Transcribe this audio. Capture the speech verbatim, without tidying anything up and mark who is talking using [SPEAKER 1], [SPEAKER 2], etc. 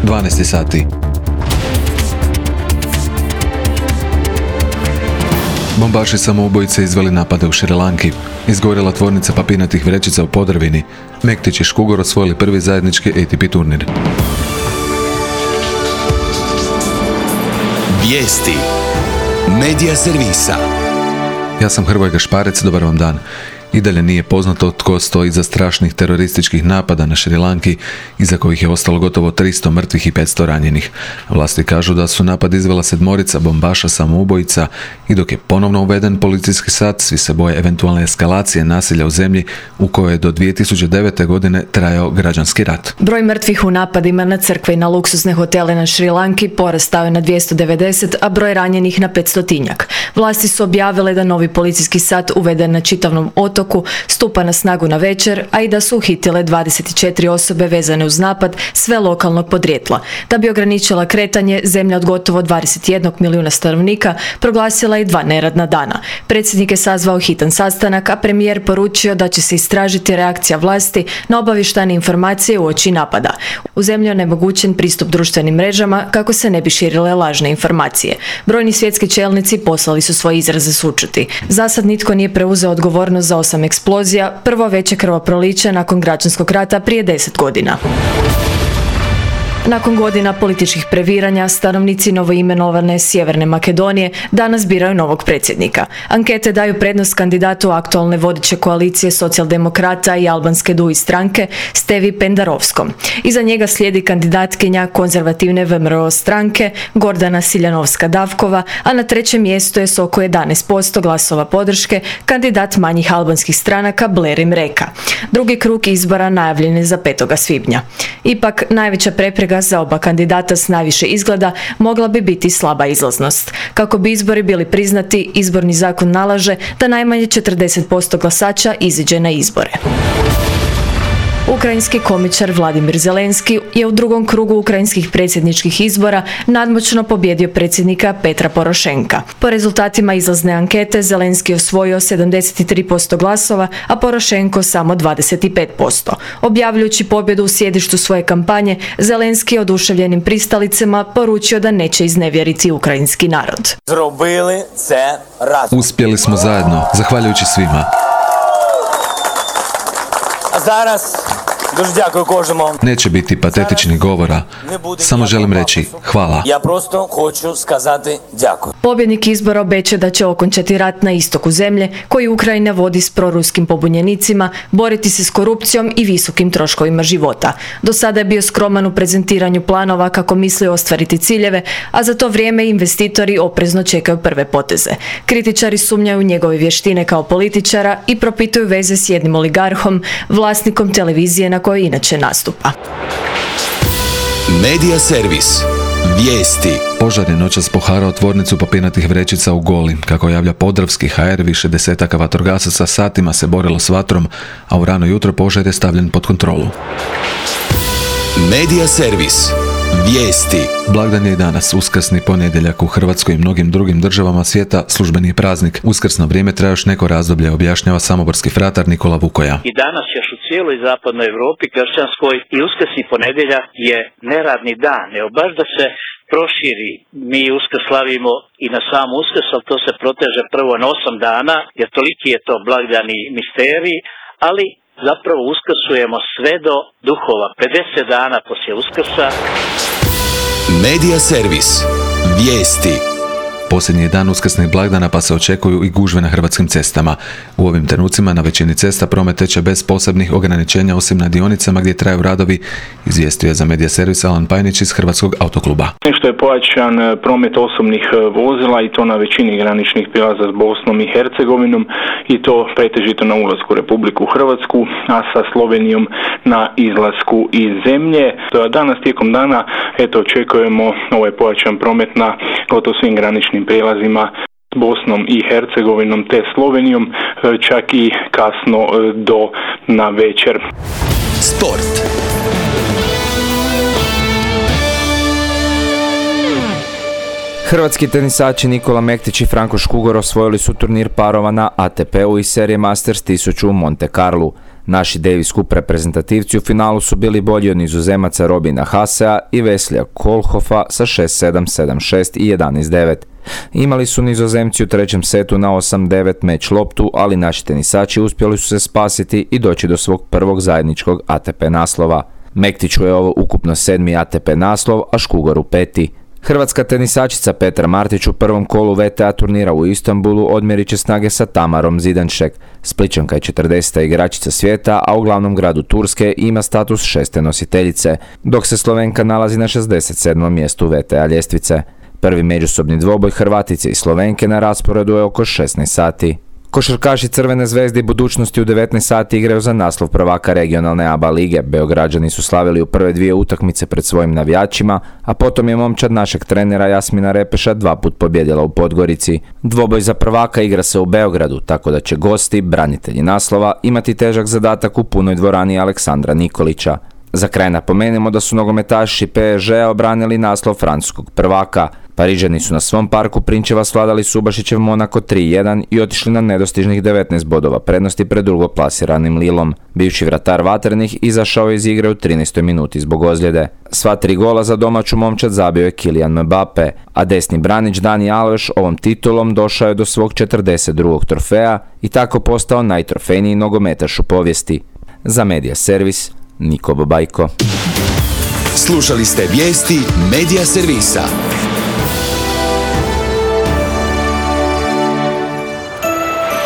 [SPEAKER 1] dvanaest sati. Bombaši samoubojice izveli napade u Šrilanki. Izgorjela tvornica papirnatih vrećica u Podravini. Mektić i Škugor osvojili prvi zajednički A T P turnir.
[SPEAKER 2] Vijesti Medija servisa.
[SPEAKER 1] Ja sam Hrvoje Gašparec, dobar vam dan. I dalje nije poznato tko stoji iza strašnih terorističkih napada na Šrilanki, iza kojih je ostalo gotovo tristo mrtvih i petsto ranjenih. Vlasti kažu da su napad izvela sedmorica bombaša samoubojica i dok je ponovno uveden policijski sat, svi se boje eventualne eskalacije nasilja u zemlji u kojoj je do dvije tisuće devete. godine trajao građanski rat.
[SPEAKER 3] Broj mrtvih u napadima na crkve i na luksuzne hotele na Šrilanki porastao je na dvjesto devedeset, a broj ranjenih na petstotinjak. Vlasti su objavile da novi policijski sat uveden na čitavnom otoku stupa na snagu na večer, a i da su uhitile dvadeset četiri osobe vezane uz napad, sve lokalnog podrijetla. Da bi ograničila kretanje, zemlja od gotovo dvadeset jedan milijuna stanovnika proglasila i dva neradna dana. Predsjednik je sazvao hitan sastanak, a premijer poručio da će se istražiti reakcija vlasti na obavještajne informacije uoči napada. U zemlji je onemogućen pristup društvenim mrežama kako se ne bi širile lažne informacije. Brojni svjetski čelnici poslali su svoje izraze sućuti. Zasad nitko nije preuzeo odgovornost za osam eksplozija, prvo veće krvoproliće nakon građanskog rata prije deset godina. Nakon godina političkih previranja, stanovnici novoimenovane Sjeverne Makedonije danas biraju novog predsjednika. Ankete daju prednost kandidatu aktualne vodeće koalicije socijaldemokrata i albanske D U I stranke Stevi Pendarovskom. Iza njega slijedi kandidatkinja konzervativne V M R O stranke Gordana Siljanovska-Davkova, a na trećem mjestu je s oko jedanaest posto glasova podrške kandidat manjih albanskih stranaka Blerim Reka. Drugi krug izbora najavljen je za petog svibnja. Ipak, najveća prepreka za oba kandidata s najviše izgleda mogla bi biti slaba izlaznost. Kako bi izbori bili priznati, izborni zakon nalaže da najmanje četrdeset posto glasača iziđe na izbore. Ukrajinski komičar Vladimir Zelenski je u drugom krugu ukrajinskih predsjedničkih izbora nadmoćno pobjedio predsjednika Petra Porošenka. Po rezultatima izlazne ankete Zelenski je osvojio sedamdeset tri posto glasova, a Porošenko samo dvadeset pet posto. Objavljujući pobjedu u sjedištu svoje kampanje, Zelenski je oduševljenim pristalicama poručio da neće iznevjeriti ukrajinski narod.
[SPEAKER 1] Uspjeli smo zajedno, zahvaljujući svima.
[SPEAKER 4] A zaraz Дуже дякую кожному.
[SPEAKER 1] Neće biti patetičnih govora. Samo želim reći hvala.
[SPEAKER 4] Ja prosto hoću skazati дякую.
[SPEAKER 3] Pobjednik izbora obeća da će okončati rat na istoku zemlje koji Ukrajina vodi s proruskim pobunjenicima, boriti se s korupcijom i visokim troškovima života. Do sada je bio skroman u prezentiranju planova kako misli ostvariti ciljeve, a za to vrijeme investitori oprezno čekaju prve poteze. Kritičari sumnjaju u njegove vještine kao političara i propituju veze s jednim oligarhom, vlasnikom televizije na kojoj inače nastupa.
[SPEAKER 2] Medija servis. Vijesti.
[SPEAKER 1] Požar je noćas poharao tvornicu papirnatih vrećica u Goli. Kako javlja Podravski H R, više desetaka vatrogasaca satima se borilo s vatrom, a u rano jutro požar je stavljen pod kontrolu.
[SPEAKER 2] Medija servis. Vijesti.
[SPEAKER 1] Blagdan je i danas, uskrsni ponedjeljak u Hrvatskoj i mnogim drugim državama svijeta službeni je praznik. Uskrsno vrijeme traje još neko razdoblje, objašnjava samoborski fratar Nikola Vukoja.
[SPEAKER 5] I danas još u cijeloj zapadnoj Europi kršćanskoj i uskrsni ponedjeljak je neradni dan. Evo baš da se proširi, mi uskrs slavimo i na sam uskrs, ali to se proteže prvo na osam dana, jer toliki je to blagdan i misterij, ali zapravo uskrsujemo sve do duhova, pedeset dana poslije uskrsa.
[SPEAKER 2] Medija servis. Vijesti.
[SPEAKER 1] Posljednji je dan uskrsnih blagdana, pa se očekuju i gužve na hrvatskim cestama. U ovim trenucima na većini cesta promet teče bez posebnih ograničenja, osim na dionicama gdje traju radovi, izvijestio je za Medija servis Alan Pajnić iz Hrvatskog autokluba.
[SPEAKER 6] Što je pojačan promet osobnih vozila i to na većini graničnih prijelaza s Bosnom i Hercegovinom i to pretežito na ulasku u Republiku Hrvatsku, a sa Slovenijom na izlasku iz zemlje. Danas tijekom dana eto očekujemo ovaj pojačan promet na gotovo svim graničnim prijelazima s Bosnom i Hercegovinom te Slovenijom, čak i kasno do na večer.
[SPEAKER 2] Sport.
[SPEAKER 7] Hrvatski tenisači Nikola Mektić i Franko Škugor osvojili su turnir parova na A T P-u iz serije Masters tisuću u Monte Carlu. Naši Davis Cup reprezentativci u finalu su bili bolji od Nizozemaca Robina Haasea i Weslija Koolhoffa sa šest sedam, sedam šest i jedanaest devet. Imali su Nizozemci u trećem setu na osam devet meč loptu, ali naši tenisači uspjeli su se spasiti i doći do svog prvog zajedničkog A T P naslova. Mektiću je ovo ukupno sedmi A T P naslov, a Škugoru peti. Hrvatska tenisačica Petra Martić u prvom kolu V T A turnira u Istanbulu odmjerit će snage sa Tamarom Zidanšek. Splićanka je četrdeseta igračica svijeta, a u glavnom gradu Turske ima status šeste nositeljice, dok se Slovenka nalazi na šezdeset sedmom mjestu V T A ljestvice. Prvi međusobni dvoboj Hrvatice i Slovenke na rasporedu je oko šesnaest sati. Košarkaši Crvene zvezde i Budućnosti u devetnaest sati igraju za naslov prvaka regionalne A B A lige. Beograđani su slavili u prve dvije utakmice pred svojim navijačima, a potom je momčad našeg trenera Jasmina Repeša dva put pobjedila u Podgorici. Dvoboj za prvaka igra se u Beogradu, tako da će gosti, branitelji naslova, imati težak zadatak u punoj dvorani Aleksandra Nikolića. Za kraj napomenemo da su nogometaši P S G-a obranili naslov francuskog prvaka. Parižani su na svom parku Prinčeva svladali Subašićev Monako tri jedan i otišli na nedostižnih devetnaest bodova prednosti pred drugoplasiranim Lilom. Bivši vratar Vatrenih izašao je iz igre u trinaestoj minuti zbog ozljede. Sva tri gola za domaću momčad zabio je Kylian Mbappe, a desni branič Dani Alves ovom titulom došao je do svog četrdeset drugog trofeja i tako postao najtrofejniji nogometaš u povijesti. Za Medija Servis, Niko Babajko.
[SPEAKER 2] Slušali ste vijesti Medija Servisa.